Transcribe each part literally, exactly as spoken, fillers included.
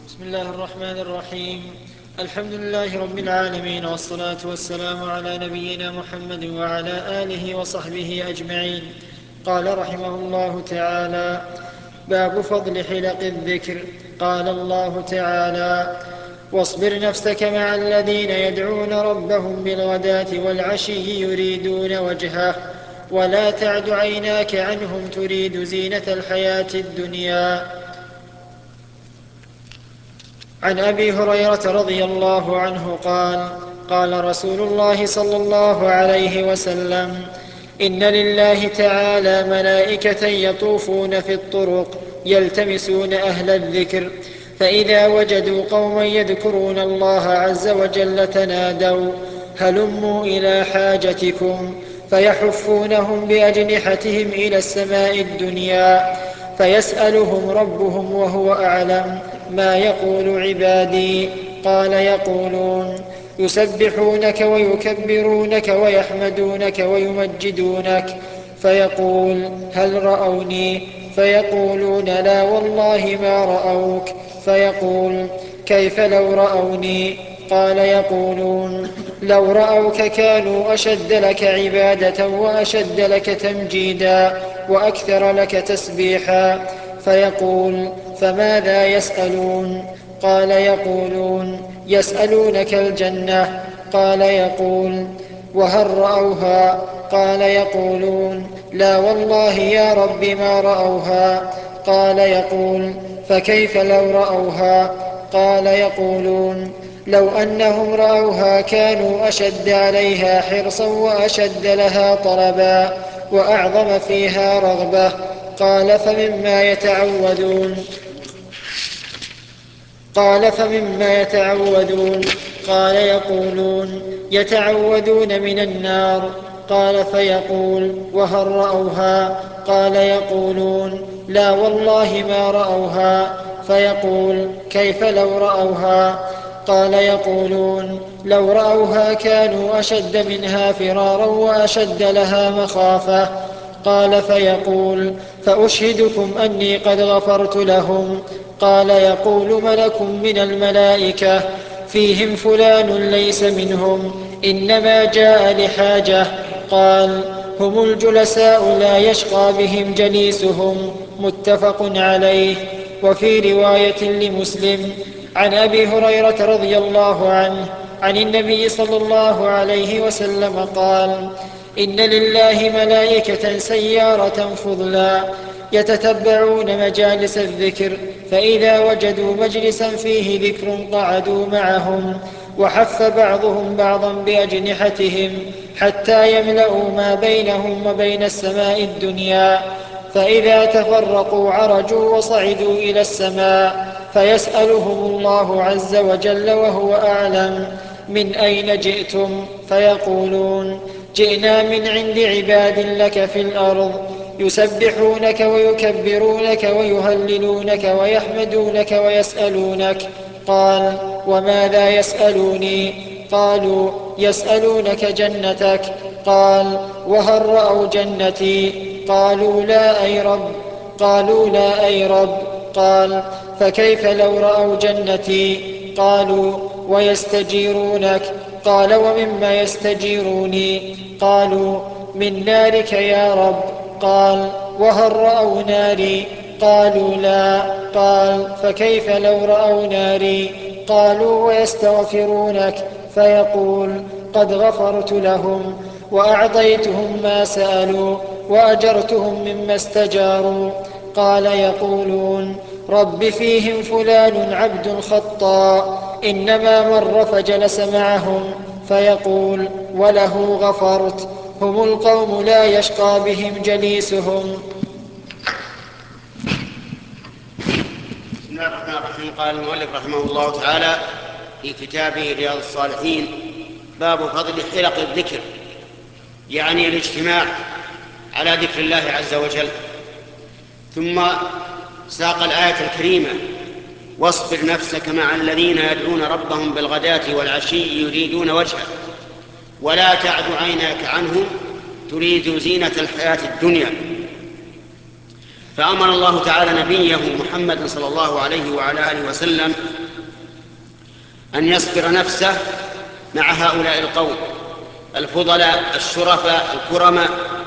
بسم الله الرحمن الرحيم. الحمد لله رب العالمين، والصلاة والسلام على نبينا محمد وعلى آله وصحبه أجمعين. قال رحمه الله تعالى: باب فضل حلق الذكر. قال الله تعالى: واصبر نفسك مع الذين يدعون ربهم بالغداة والعشي يريدون وجهه ولا تعد عيناك عنهم تريد زينة الحياة الدنيا. عن أبي هريرة رضي الله عنه قال: قال رسول الله صلى الله عليه وسلم: إن لله تعالى ملائكة يطوفون في الطرق يلتمسون أهل الذكر، فإذا وجدوا قوما يذكرون الله عز وجل تنادوا: هلموا إلى حاجتكم، فيحفونهم بأجنحتهم إلى السماء الدنيا، فيسألهم ربهم وهو أعلم: ما يقول عبادي؟ قال: يقولون: يسبحونك ويكبرونك ويحمدونك ويمجدونك. فيقول: هل رأوني؟ فيقولون: لا والله ما رأوك. فيقول: كيف لو رأوني؟ قال: يقولون: لو رأوك كانوا أشد لك عبادة وأشد لك تمجيدا وأكثر لك تسبيحا. فيقول: فماذا يسألون؟ قال: يقولون: يسألونك الجنة. قال: يقول: وهل رأوها؟ قال: يقولون: لا والله يا رب ما رأوها. قال: يقول: فكيف لو رأوها؟ قال: يقولون: لو أنهم رأوها كانوا أشد عليها حرصا وأشد لها طلبا وأعظم فيها رغبة. قال: فمما يتعوذون؟ قال: فمما يتعوذون؟ قال: يقولون: يتعوذون من النار. قال: فيقول: وهل رأوها؟ قال: يقولون: لا والله ما رأوها. فيقول: كيف لو رأوها؟ قال: يقولون: لو رأوها كانوا أشد منها فرارا وأشد لها مخافة. قال: فيقول: فأشهدكم أني قد غفرت لهم. قال: يقول ملك من الملائكة: فيهم فلان ليس منهم، إنما جاء لحاجة. قال: هم الجلساء لا يشقى بهم جليسهم. متفق عليه. وفي رواية لمسلم عن أبي هريرة رضي الله عنه عن النبي صلى الله عليه وسلم قال: إن لله ملائكة سيارة فضلا يتتبعون مجالس الذكر، فإذا وجدوا مجلسا فيه ذكر قعدوا معهم، وحف بعضهم بعضا بأجنحتهم حتى يملأوا ما بينهم وبين السماء الدنيا، فإذا تفرقوا عرجوا وصعدوا إلى السماء، فيسألهم الله عز وجل وهو أعلم: من أين جئتم؟ فيقولون: جئنا من عند عباد لك في الأرض يسبحونك ويكبرونك ويهللونك ويحمدونك ويسألونك. قال: وماذا يسألوني؟ قالوا: يسألونك جنتك. قال: وهل رأوا جنتي؟ قالوا: لا أي رب. قالوا: لا أي رب. قال: فكيف لو رأوا جنتي؟ قالوا: ويستجيرونك. قال: ومما يستجيروني؟ قالوا: من نارك يا رب. قال: وهل رأوا ناري؟ قالوا: لا. قال: فكيف لو رأوا ناري؟ قالوا: ويستغفرونك. فيقول: قد غفرت لهم وأعطيتهم ما سألوا وأجرتهم مما استجاروا. قال: يقولون: رب فيهم فلان عبد خطاء إنما مر فجلس معهم. فيقول: وله غفرت. هم القوم لا يشقى بهم جليسهم. بسم الله الرحمن الرحيم. قال المؤلف رحمه الله تعالى في كتابه رياض الصالحين: باب فضل حلق الذكر، يعني الاجتماع على ذكر الله عز وجل. ثم ساق الآية الكريمة: واصبر نفسك مع الذين يدعون ربهم بالغداة والعشي يريدون وجهه ولا تعد عيناك عنهم تريد زينة الحياة الدنيا. فأمر الله تعالى نبيه محمد صلى الله عليه وعلى آله وسلم أن يصبر نفسه مع هؤلاء القوم الفضلاء الشرفاء الكرماء.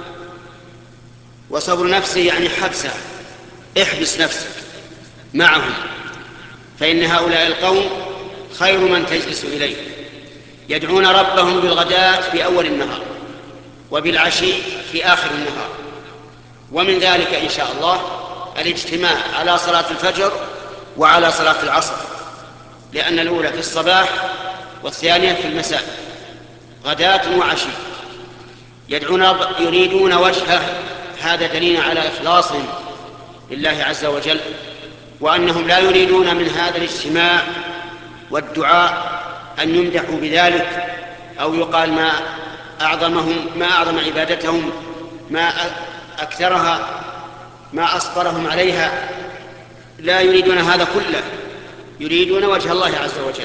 وصبر نفسه يعني حبسه، احبس نفسك معهم، فإن هؤلاء القوم خير من تجلس إليه، يدعون ربهم بالغداة في أول النهار وبالعشي في آخر النهار. ومن ذلك إن شاء الله الاجتماع على صلاة الفجر وعلى صلاة العصر، لأن الأولى في الصباح والثانية في المساء، غداة وعشي، يدعون يريدون وجهه. هذا دليل على إخلاصهم لله عز وجل، وأنهم لا يريدون من هذا الاجتماع والدعاء أن يمدحوا بذلك أو يقال ما أعظمهم ما أعظم عبادتهم، ما أكثرها، ما أصبرهم عليها. لا يريدون هذا كله، يريدون وجه الله عز وجل.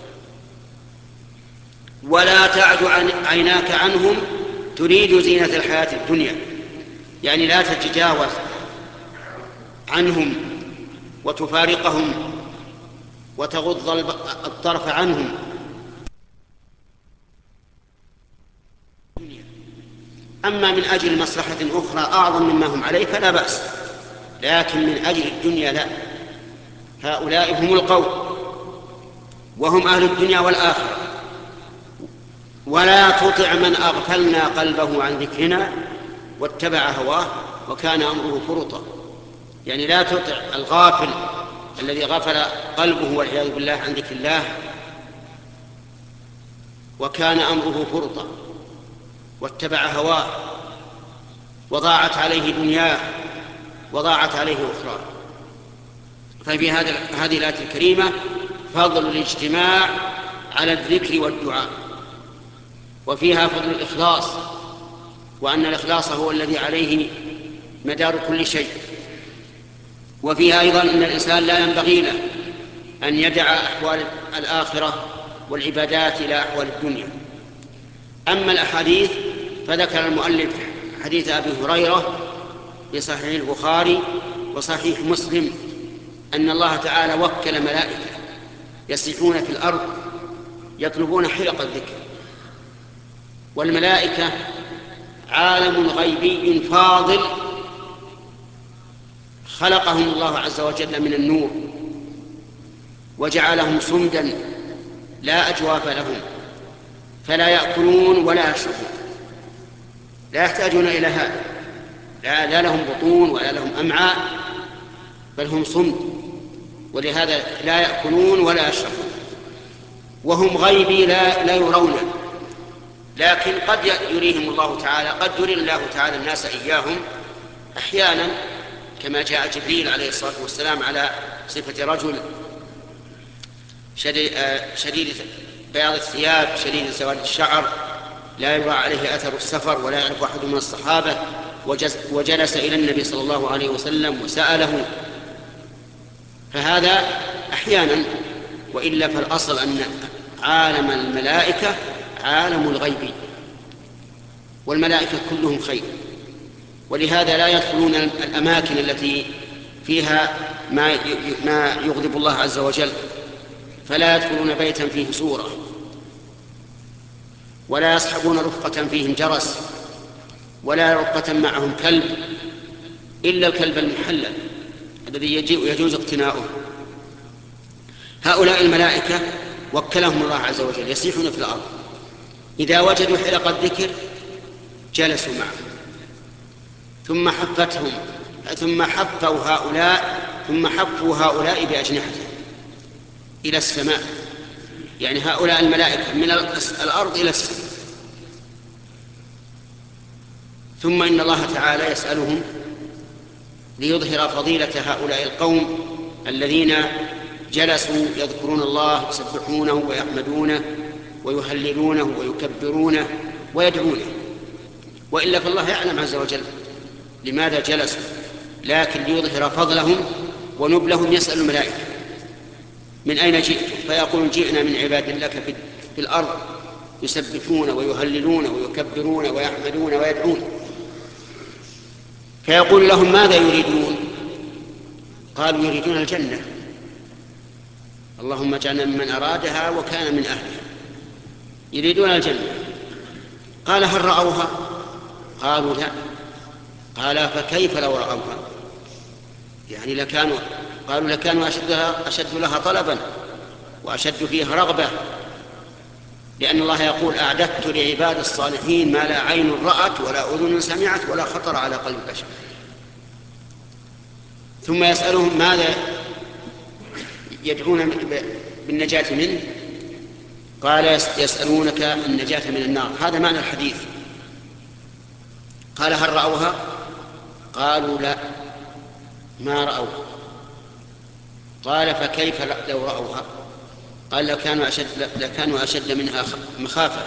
ولا تعد عن عيناك عنهم تريد زينة الحياة الدنيا، يعني لا تتجاوز عنهم وتفارقهم وتغض الطرف عنهم. أما من أجل مصلحة أخرى أعظم مما هم عليه فلا بأس، لكن من أجل الدنيا لا. هؤلاء هم القوم وهم أهل الدنيا والآخرة. ولا تطع من أغفلنا قلبه عن ذكرنا واتبع هواه وكان أمره فرطا، يعني لا تطع الغافل الذي غفل قلبه والعياذ بالله عن ذكر الله وكان أمره فرطا واتبع هواه وضاعت عليه دنياه وضاعت عليه أخرى. ففي هذه الآية الكريمة فضل الاجتماع على الذكر والدعاء، وفيها فضل الإخلاص، وأن الإخلاص هو الذي عليه مدار كل شيء. وفيها أيضا أن الإنسان لا ينبغي له أن يدع أحوال الآخرة والعبادات إلى أحوال الدنيا. أما الأحاديث فذكر المؤلف حديث أبي هريرة في صحيح البخاري وصحيح مسلم أن الله تعالى وكل ملائكة يسيحون في الأرض يطلبون حلق الذكر. والملائكة عالم غيبي فاضل خلقهم الله عز وجل من النور وجعلهم سمدا لا أجواف لهم، فلا يأكلون ولا يشربون، لا يحتاجون إلى هذا، لا, لا لهم بطون ولا لهم أمعاء، بل هم صمد، ولهذا لا يأكلون ولا يشربون. وهم غيبي لا, لا يرون، لكن قد يريهم الله تعالى، قد يري الله تعالى الناس إياهم أحيانا، كما جاء جبريل عليه الصلاة والسلام على صفة رجل شديد بياض الثياب شديد سواد الشعر لا يرى عليه أثر السفر ولا يعرف أحد من الصحابة، وجلس إلى النبي صلى الله عليه وسلم وسأله. فهذا أحيانا، وإلا فالأصل أن عالم الملائكة عالم الغيب، والملائكة كلهم خير، ولهذا لا يدخلون الأماكن التي فيها ما ما يغضب الله عز وجل، فلا يدخلون بيتا فيه سورة، ولا يصحبون رفقة فيهم جرس، ولا رفقة معهم كلب إلا الكلب المحلل الذي يجوز اقتناؤه. هؤلاء الملائكة وكلهم الله عز وجل يسيحون في الأرض، إذا وجدوا حلق الذكر جلسوا معهم، ثم حفتهم ثم حفوا هؤلاء ثم حفوا هؤلاء بأجنحتهم إلى السماء، يعني هؤلاء الملائكة من الأرض إلى السماء. ثم إن الله تعالى يسألهم ليظهر فضيلة هؤلاء القوم الذين جلسوا يذكرون الله يسبحونه ويحمدونه ويهللونه ويكبرونه ويدعونه، وإلا فالله يعلم عز وجل لماذا جلسوا، لكن ليظهر فضلهم ونبلهم. يسأل الملائكة من أين جئتم؟ فيقولون جئنا من عباد لك في الأرض يسبحون ويهللون ويكبرون ويحمدون ويدعون. فيقول لهم ماذا يريدون؟ قالوا يريدون الجنة، اللهم اجعلنا ممن أرادها وكان من أهلها، يريدون الجنة. قال هل رأوها؟ قالوا لا. قال فكيف لو رأوها؟ يعني لكانوا قالوا لكانوا أشد لها, أشد لها طلبا وأشد فيها رغبة، لأن الله يقول أعددت لعباد الصالحين ما لا عين رأت ولا أذن سمعت ولا خطر على قلب بشر. ثم يسألهم ماذا يدعون بالنجاة منه؟ قال يسألونك النجاة من النار. هذا معنى الحديث. قال هل رأوها؟ قالوا لا ما رأوها. قال فكيف لو رأوها؟ قال لو كانوا أشد, لكانوا أشد منها مخافة.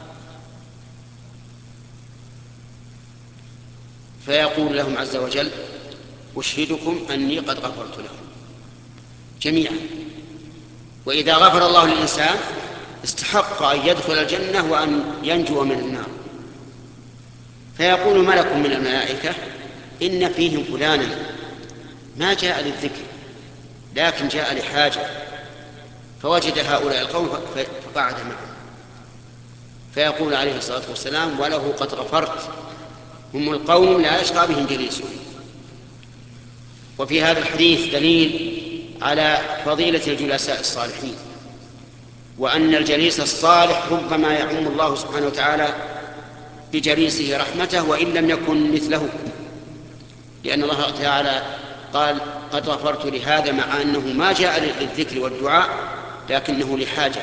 فيقول لهم عز وجل أشهدكم أني قد غفرت لهم جميعا. وإذا غفر الله للإنسان استحق أن يدخل الجنة وأن ينجو من النار. فيقول ملك من الملائكة إن فيهم فلانا ما جاء للذكر لكن جاء لحاجة، فوجد هؤلاء القوم فقعد معهم. فيقول عليه الصلاة والسلام وله قد غفرت، هم القوم لا يشقى بهم جليسهم. وفي هذا الحديث دليل على فضيلة الجلساء الصالحين، وأن الجليس الصالح ربما يعم الله سبحانه وتعالى بجليسه رحمته وإن لم يكن مثله، لأن الله تعالى قال قد غفرت لهذا مع أنه ما جاء للذكر والدعاء لكنه لحاجة.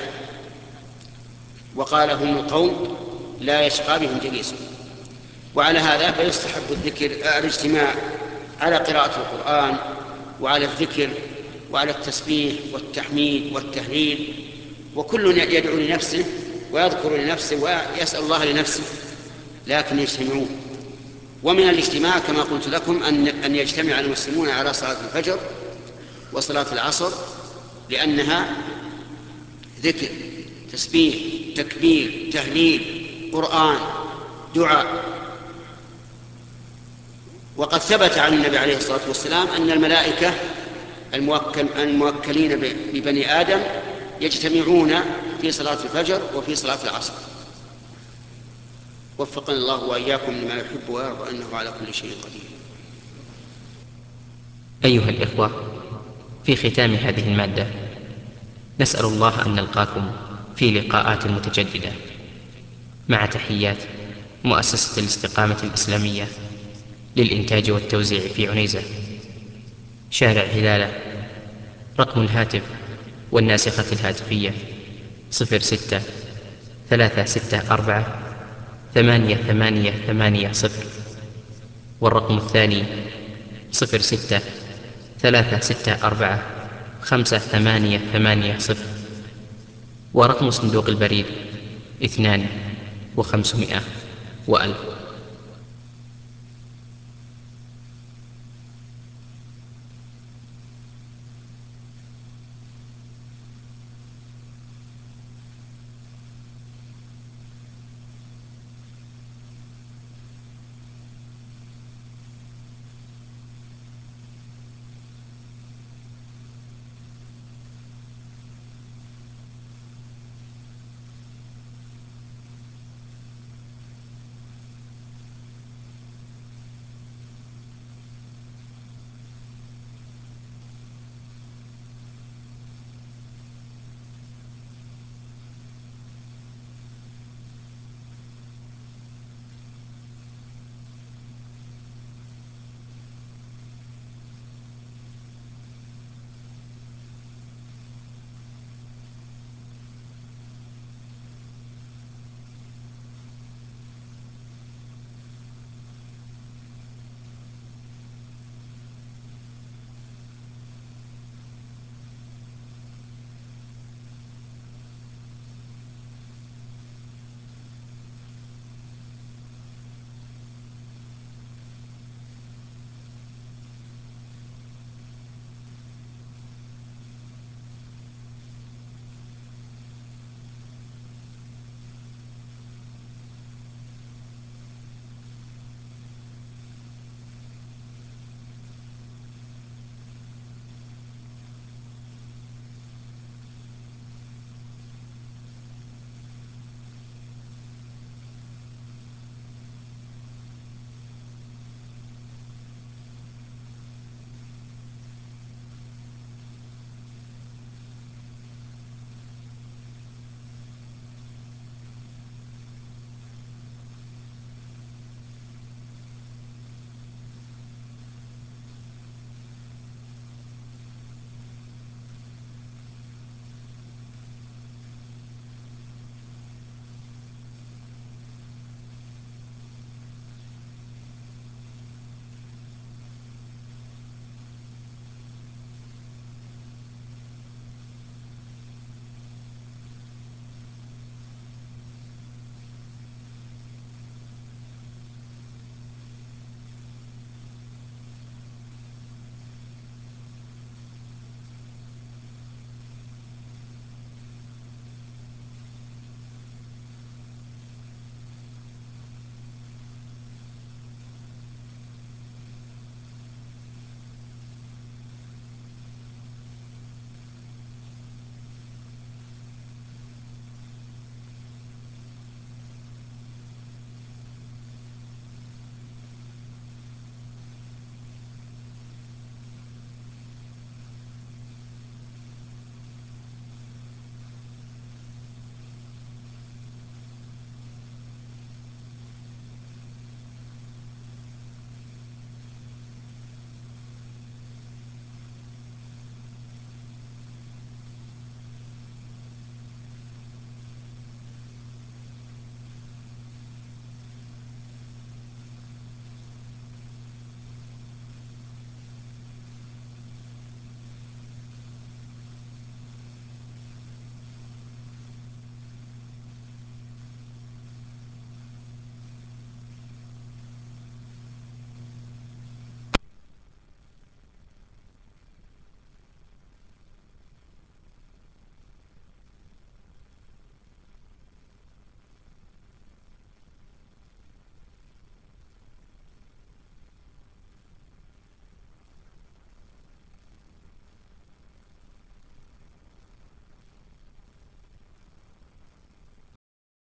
وقال هم القوم لا يشقى بهم جليسهم. وعلى هذا فيستحب الذكر الاجتماع على قراءة القرآن وعلى الذكر وعلى التسبيح والتحميد والتهليل، وكل يدعو لنفسه ويذكر لنفسه ويسأل الله لنفسه، لكن يجتمعون. ومن الاجتماع كما قلت لكم أن أن يجتمع المسلمون على صلاة الفجر وصلاة العصر، لأنها ذكر تسبيح تكبير تهليل قرآن دعاء. وقد ثبت عن النبي عليه الصلاة والسلام أن الملائكة الموكل الموكلين ببني آدم يجتمعون في صلاة الفجر وفي صلاة العصر. وفقنا الله وإياكم لما يحب ويرضى إنه على كل شيء قدير. أيها الإخوة، في ختام هذه المادة نسأل الله أن نلقاكم في لقاءات متجددة، مع تحيات مؤسسة الاستقامة الإسلامية للإنتاج والتوزيع في عنيزة، شارع هلالة. رقم الهاتف والناسخة الهاتفية صفر ستة ثلاثة ستة أربعة ثمانية ثمانية ثمانية صفر، والرقم الثاني صفر ستة ثلاثة ستة أربعة خمسة ثمانية ثمانية صفر، ورقم صندوق البريد اثنان وخمسمائة وألف.